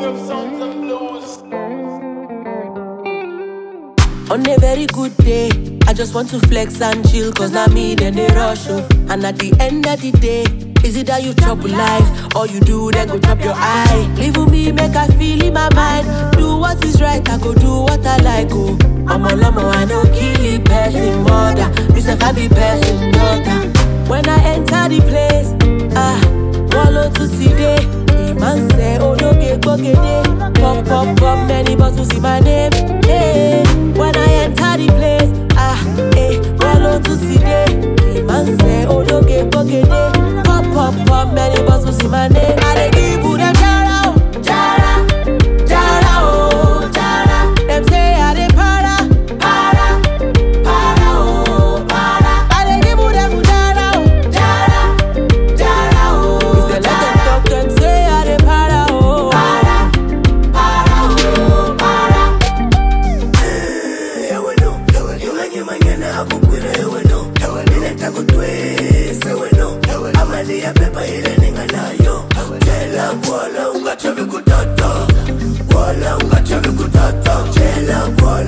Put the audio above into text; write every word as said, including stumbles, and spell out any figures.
On a very good day, I just want to flex and chill, cause now me then they rush oh. And at the end of the day, is it that you chop life, or you do then go chop your eye? Live with me, make I feel in my mind. Do what is right, I go do what I like oh. I'm a lomo, I no kill it, person mother. This if I be person daughter. When I enter the place, ah, wallow to see day. The man say, oh no get go get it. Pop, pop, pop, many bottles see my name. Hey, when I enter the place, ah, hey, wallow to see day. The man say, oh no get go get it. Pop, pop, pop, many bottles see my name. I dey give you them jara, oh, jara, jara, oh, jara. Them say I dey para, para, para, oh, para. I dey give you them jara, oh, jara, jara, oh. If they let them talk, them say I dey para, oh, para, para, oh, para. Eh, bueno, yumanye manyana akukwira bueno. Nina takutwe se bueno. Amalia pepa ile ninga nayo. Chela wala ungachavi kutata. Wala ungachavi kutata. Chela wala